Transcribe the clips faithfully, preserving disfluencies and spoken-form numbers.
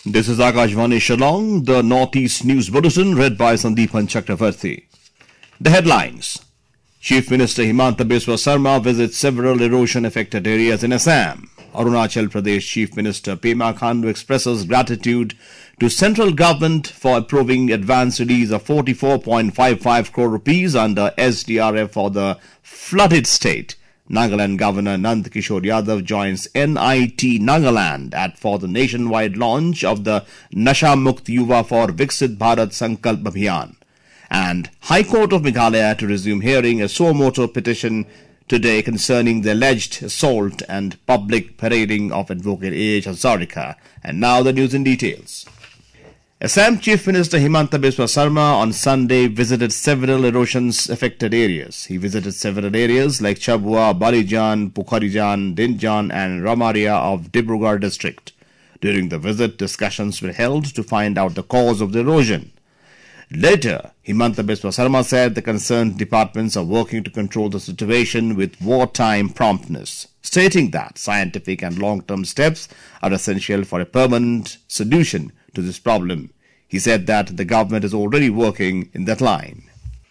This is Akashvani Shillong, the Northeast News Bulletin, read by Sandeepan Chakravarti. The headlines. Chief Minister Himanta Biswa Sarma visits several erosion-affected areas in Assam. Arunachal Pradesh Chief Minister Pema Khandu expresses gratitude to central government for approving advance release of forty-four point five five crore rupees under S D R F for the flooded state. Nagaland Governor Nand Kishore Yadav joins N I T Nagaland at for the nationwide launch of the Nasha Mukt Yuva for Viksit Bharat Sankalp Abhiyan. And High Court of Meghalaya to resume hearing a suo motu petition today concerning the alleged assault and public parading of Advocate A H Hazarika. And now the news in details. Assam Chief Minister Himanta Biswa Sarma on Sunday visited several erosion-affected areas. He visited several areas like Chabua, Balijan, Pukharijan, Dinjan and Ramaria of Dibrugarh district. During the visit, discussions were held to find out the cause of the erosion. Later, Himanta Biswa Sarma said the concerned departments are working to control the situation with wartime promptness, stating that scientific and long-term steps are essential for a permanent solution to this problem. He said that the government is already working in that line.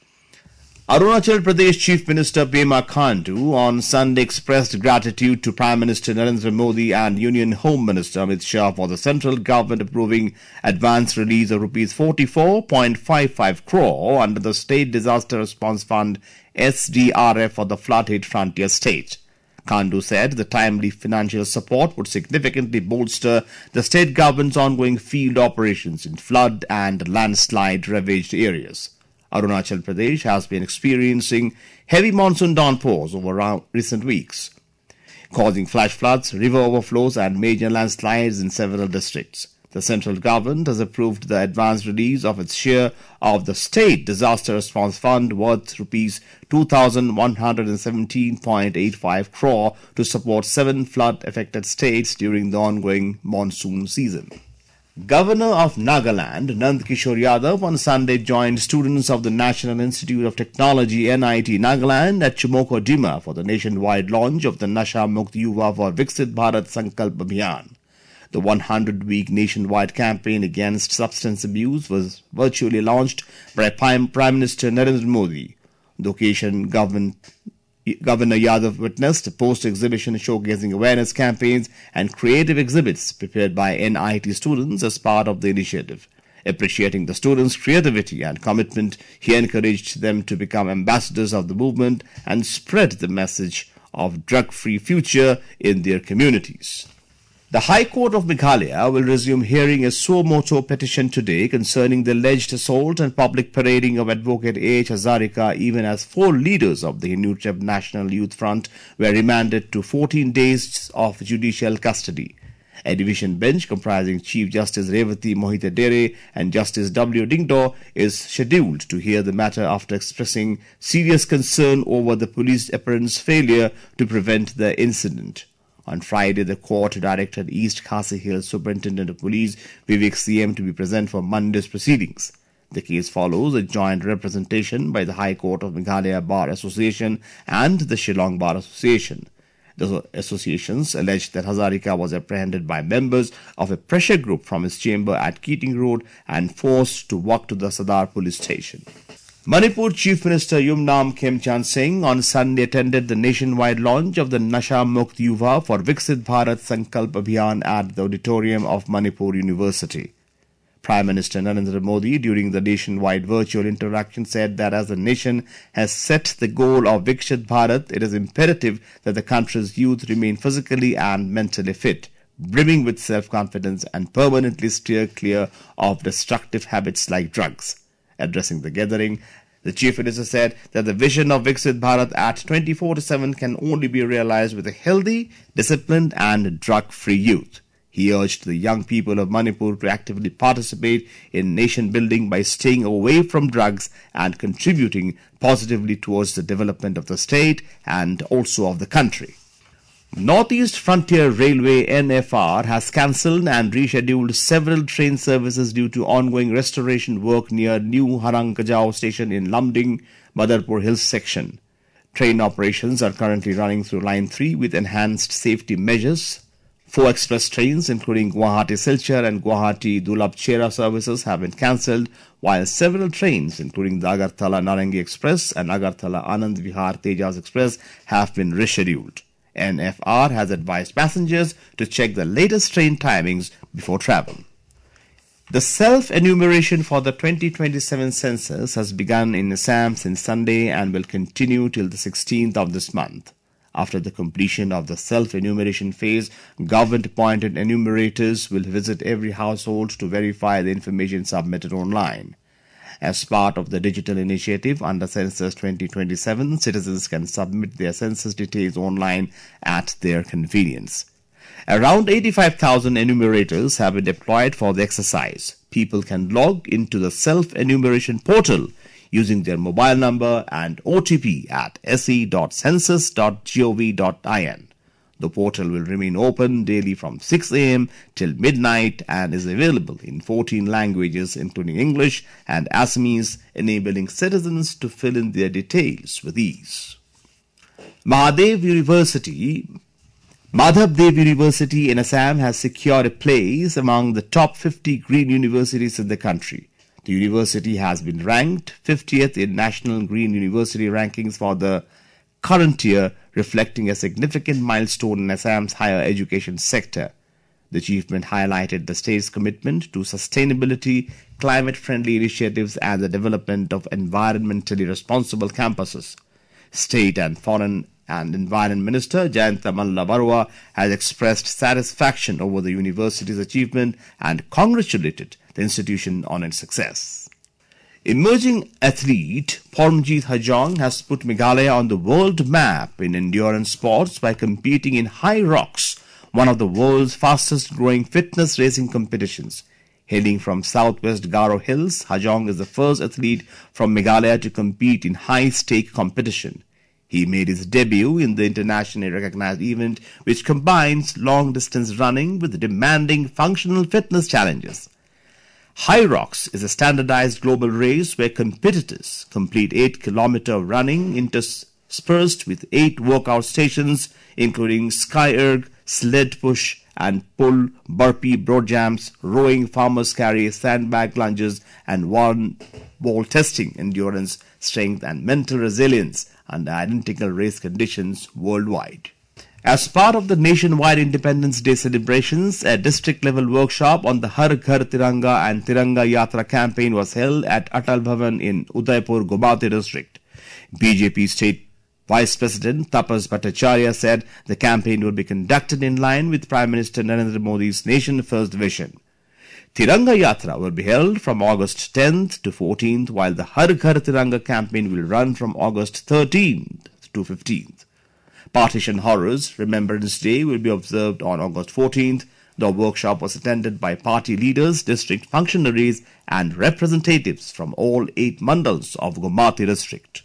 Arunachal Pradesh Chief Minister Pema Khandu on Sunday expressed gratitude to Prime Minister Narendra Modi and Union Home Minister Amit Shah for the central government approving advance release of rupees forty-four point five five crore under the State Disaster Response Fund S D R F for the flood-hit frontier state. Khandu said the timely financial support would significantly bolster the state government's ongoing field operations in flood and landslide-ravaged areas. Arunachal Pradesh has been experiencing heavy monsoon downpours over recent weeks, causing flash floods, river overflows and major landslides in several districts. The central government has approved the advance release of its share of the State Disaster Response Fund worth rupees two thousand one hundred seventeen point eight five crore to support seven flood-affected states during the ongoing monsoon season. Governor of Nagaland, Nand Kishore Yadav, on Sunday joined students of the National Institute of Technology N I T Nagaland at Chimokodima for the nationwide launch of the Nasha Mukt Yuva for Viksit Bharat Sankalp Abhiyan. The one hundred week nationwide campaign against substance abuse was virtually launched by Prime Minister Narendra Modi. The occasion, Governor Yadav witnessed a post-exhibition showcasing awareness campaigns and creative exhibits prepared by N I T students as part of the initiative. Appreciating the students' creativity and commitment, he encouraged them to become ambassadors of the movement and spread the message of drug-free future in their communities. The High Court of Meghalaya will resume hearing a suo motu petition today concerning the alleged assault and public parading of Advocate A H Hazarika, even as four leaders of the Hindu National Youth Front were remanded to fourteen days of judicial custody. A division bench comprising Chief Justice Revati Mohite Dere and Justice W. Dingdo is scheduled to hear the matter after expressing serious concern over the police apparent failure to prevent the incident. On Friday, the court directed East Khasi Hills Superintendent of Police Vivek C M to be present for Monday's proceedings. The case follows a joint representation by the High Court of Meghalaya Bar Association and the Shillong Bar Association. The associations alleged that Hazarika was apprehended by members of a pressure group from his chamber at Keating Road and forced to walk to the Sadar police station. Manipur Chief Minister Yumnam Khemchand Singh on Sunday attended the nationwide launch of the Nasha Mukt Yuva for Viksit Bharat Sankalp Abhiyan at the auditorium of Manipur University. Prime Minister Narendra Modi, during the nationwide virtual interaction, said that as the nation has set the goal of Viksit Bharat, it is imperative that the country's youth remain physically and mentally fit, brimming with self-confidence and permanently steer clear of destructive habits like drugs. Addressing the gathering, the Chief Minister said that the vision of Viksit Bharat at twenty forty-seven can only be realized with a healthy, disciplined and drug-free youth. He urged the young people of Manipur to actively participate in nation building by staying away from drugs and contributing positively towards the development of the state and also of the country. Northeast Frontier Railway N F R has cancelled and rescheduled several train services due to ongoing restoration work near New Harangkajao station in Lumding, Madarpur Hills section. Train operations are currently running through Line three with enhanced safety measures Four express trains, including Guwahati-Silchar and Guwahati-Dulab-Chera services, have been cancelled, while several trains, including the Agartala-Narangi Express and Agartala-Anand Vihar Tejas Express, have been rescheduled. N F R has advised passengers to check the latest train timings before travel. The self-enumeration for the twenty twenty-seven census has begun in Assam since Sunday and will continue till the sixteenth of this month. After the completion of the self-enumeration phase, government-appointed enumerators will visit every household to verify the information submitted online. As part of the digital initiative under Census twenty twenty-seven, citizens can submit their census details online at their convenience. Around eighty-five thousand enumerators have been deployed for the exercise. People can log into the self-enumeration portal using their mobile number and O T P at s e dot census dot gov dot in. The portal will remain open daily from six a m till midnight and is available in fourteen languages including English and Assamese, enabling citizens to fill in their details with ease. Mahadev University Madhavdev University in Assam has secured a place among the top fifty green universities in the country. The university has been ranked fiftieth in National Green University rankings for the current year, reflecting a significant milestone in Assam's higher education sector. The achievement highlighted the state's commitment to sustainability, climate-friendly initiatives, and the development of environmentally responsible campuses. State and Foreign and Environment Minister Jayanta Malla Barua has expressed satisfaction over the university's achievement and congratulated the institution on its success. Emerging athlete Pormjeet Hajong has put Meghalaya on the world map in endurance sports by competing in High Rocks, one of the world's fastest growing fitness racing competitions. Hailing from southwest Garo Hills, Hajong is the first athlete from Meghalaya to compete in high-stake competition. He made his debut in the internationally recognized event, which combines long-distance running with demanding functional fitness challenges. High Rocks is a standardized global race where competitors complete eight kilometer running interspersed with eight workout stations, including sky erg, sled push and pull, burpee, broad jumps, rowing, farmer's carry, sandbag lunges, and one ball testing endurance, strength, and mental resilience under identical race conditions worldwide. As part of the nationwide Independence Day celebrations, a district-level workshop on the Har Ghar Tiranga and Tiranga Yatra campaign was held at Atal Bhavan in Udaipur, Gomati district. B J P State Vice President Tapas Bhattacharya said the campaign will be conducted in line with Prime Minister Narendra Modi's Nation First vision. Tiranga Yatra will be held from August tenth to fourteenth, while the Har Ghar Tiranga campaign will run from August thirteenth to fifteenth. Partition Horrors Remembrance Day will be observed on August fourteenth. The workshop was attended by party leaders, district functionaries, and representatives from all eight mandals of Gomati district.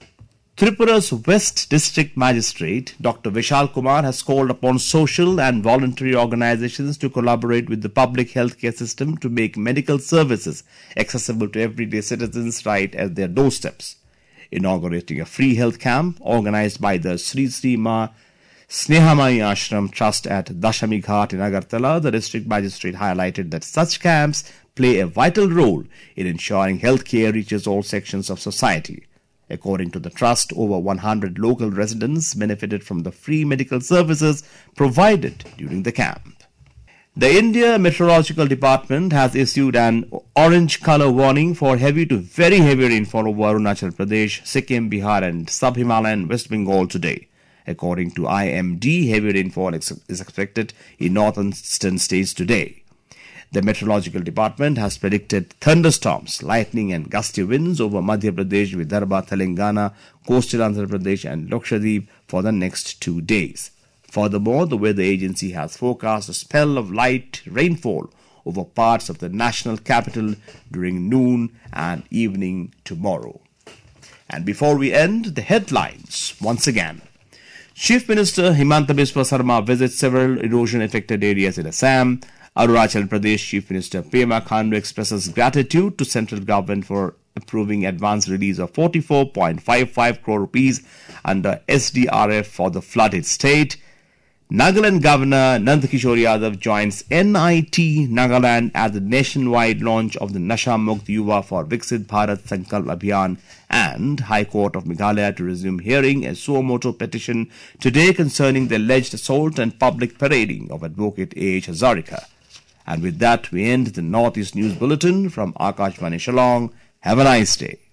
Tripura's West District Magistrate, Doctor Vishal Kumar, has called upon social and voluntary organizations to collaborate with the public healthcare system to make medical services accessible to everyday citizens right at their doorsteps. Inaugurating a free health camp organized by the Sri Sri Ma Snehamai Ashram Trust at Dashami Ghat in Agartala, the district magistrate highlighted that such camps play a vital role in ensuring healthcare reaches all sections of society. According to the trust, over one hundred local residents benefited from the free medical services provided during the camp. The India Meteorological Department has issued an orange color warning for heavy to very heavy rainfall over Arunachal Pradesh, Sikkim, Bihar and Sub-Himalayan West Bengal today. According to I M D, heavy rainfall is expected in northeastern states today. The Meteorological Department has predicted thunderstorms, lightning and gusty winds over Madhya Pradesh, Vidarbha, Telangana, coastal Andhra Pradesh and Lakshadweep for the next two days. Furthermore, the weather agency has forecast a spell of light rainfall over parts of the national capital during noon and evening tomorrow. And before we end, the headlines once again. Chief Minister Himanta Biswa Sarma visits several erosion-affected areas in Assam. Arunachal Pradesh Chief Minister Pema Khandu expresses gratitude to central government for approving advance release of forty-four point five five crore rupees under S D R F for the flooded state. Nagaland Governor Nand Kishore Yadav joins N I T Nagaland at the nationwide launch of the Nasha Mukt Yuva for Viksit Bharat Sankalp Abhiyan, and High Court of Meghalaya to resume hearing a suo motu petition today concerning the alleged assault and public parading of Advocate A H Hazarika. And with that, we end the Northeast News Bulletin from Akashvani Shillong. Have a nice day.